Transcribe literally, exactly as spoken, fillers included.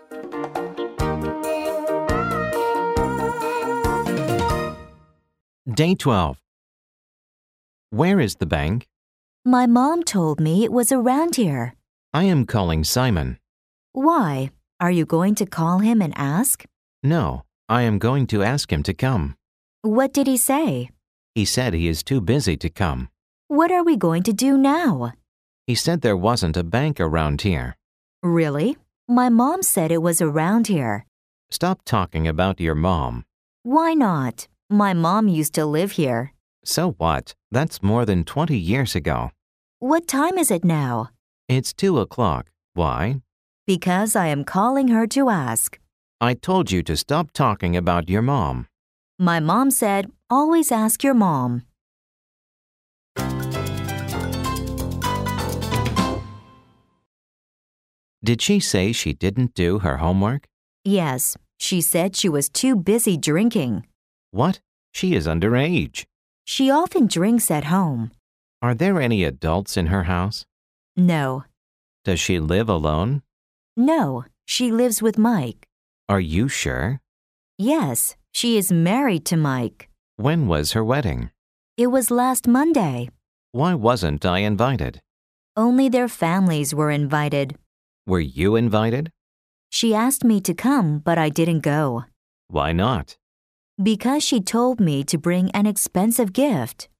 Day twelve. Where is the bank? My mom told me it was around here. I am calling Simon. Why? Are you going to call him and ask? No, I am going to ask him to come. What did he say? He said he is too busy to come. What are we going to do now? He said there wasn't a bank around here. Really? My mom said it was around here. Stop talking about your mom. Why not? My mom used to live here. So what? That's more than twenty years ago. What time is it now? It's two o'clock. Why? Because I am calling her to ask. I told you to stop talking about your mom. My mom said, always ask your mom. Did she say she didn't do her homework? Yes, she said she was too busy drinking. What? She is underage. She often drinks at home. Are there any adults in her house? No. Does she live alone? No, she lives with Mike. Are you sure? Yes, she is married to Mike. When was her wedding? It was last Monday. Why wasn't I invited? Only their families were invited. Were you invited? She asked me to come, but I didn't go. Why not? Because she told me to bring an expensive gift.